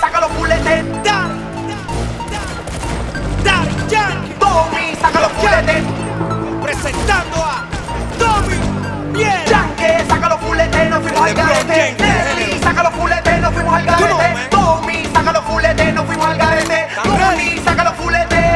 saca los fuletes. Daddy Yankee, Tommy, saca los fuletes. presentando a Tommy Viera. Yankee, saca los fuletes, nos fuimos al garete. Nelly, saca los fuletes, nos fuimos al garete. Tommy, saca los fuletes, nos fuimos al garete. Tommy, saca los fuletes.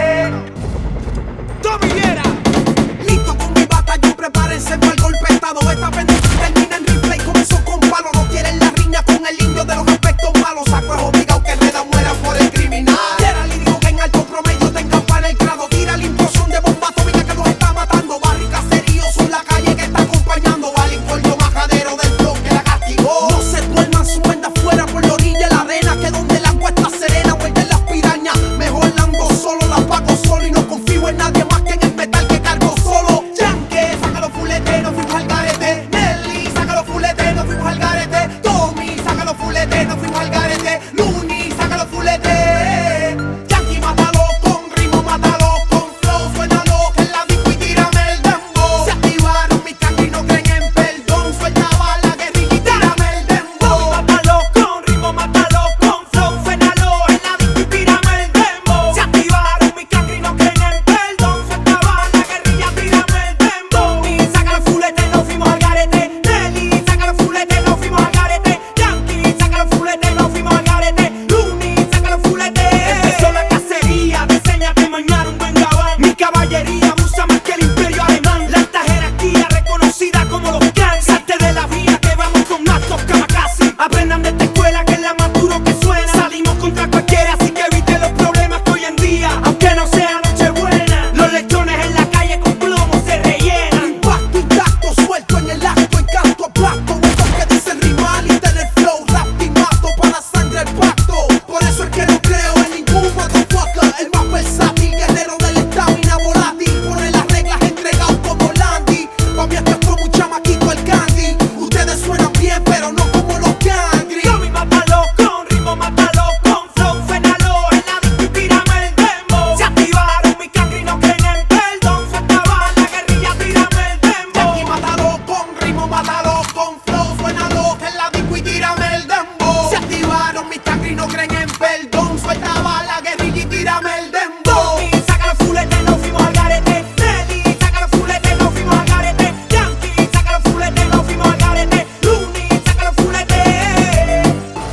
Tommy Viera. Listo con mi batallón, prepárense para el golpe estado. Esta pendeja termina en rifle y comenzó con palo. No quieren la riña con el indio de los aspectos malos. Saco es obligado que Reda muera por el criminal. Era lírico que en alto promedio te encampa en el grado. Tira la implosión de bomba atómica que nos está matando. Barrio y caserío son la calle que está acompañando. Al incordio majadero del blog que la castigó. No se duerman, suben de afuera por la orilla de la arena. Que donde el agua está serena vuelven las pirañas. Mejor ando solo, la pago solo y no confío en nadie más que en el metal que cargo solo. Yankee, saca los fuletes, nos fuimos al garete. Nelly, saca los fuletes, nos fuimos al garete. Tommy, saca los fuletes, nos fuimos al garete. Looney, saca los fuletes. Yankee, mátalo con ritmo, mátalo con flow. Suénalo en la disco y tírame el dembow. Se activaron mis cangri, no creen en perdón. Suelta bala, guerrilla y tírame el dembow. Mátalo con ritmo, mátalo con flow. Suénalo en la disco y tírame el dembow. Se activaron mis cangri, no creen en perdón. Suelta bala, guerrilla, tírame el dembow. Y saca los fuletes, nos fuimos al garete. Nelly, saca los fuletes, nos fuimos al garete. Yankee, saca los fuletes, nos fuimos al garete. Looney, saca los fuletes. Empezó la cacería, diseñate mañana un buen gabán. Mi caballería abusa más que el imperio alemán. La alta jerarquía reconocida como los gangs. Salte de la vía que vamos con actos kamikaze. Aprendan de esta escuela que es la más duro que suena. Salimos contra cualquiera, así que eviten los problemas que hoy en día, aunque no sea nochebuena, los lechones en la calle con plomo se rellenan. Impacto intacto, suelto en el acto y canto aplasto. Estos que dicen rimar y tener flow, rap y mato para sangre el pacto. Por eso es que no creo en ningún motherfucker. El más versátil, guerrero del estamina volátil. Pone las reglas entregado como Landy. Pa' mí esto es como un chamaquito el candy. Ustedes suenan bien, pero no como los gangri. Tommy, mátalo con ritmo, mátalo con flow. Suénalo en la disco y tírame el dembow. Se activaron mis cangri, no creen en perdón. Suelta bala, guerrilla, tírame el dembow. Yankee, mátalo con ritmo, mátalo con flow. Suénalo en la disco y tírame el dembow. Se activaron mis cangri, no creen en perdón. Suelta bala, guerrilla y tírame el dembow. Tommy, saca los fuletes, nos fuimos al garete. Nelly, saca los fuletes, nos fuimos al garete. Yankee, saca los fuletes, nos fuimos al garete. Looney, saca los fuletes.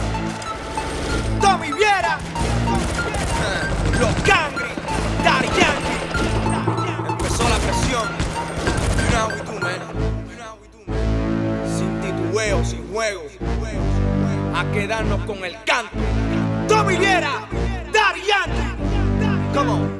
Tommy Viera. Los Cangri, Daddy Yankee. Empezó la presión. You know how we do, man. You know how we do, man. Sin titubeo, sin juego. A quedarnos con el canto. Tommy Viera, Daddy Yankee. Come on.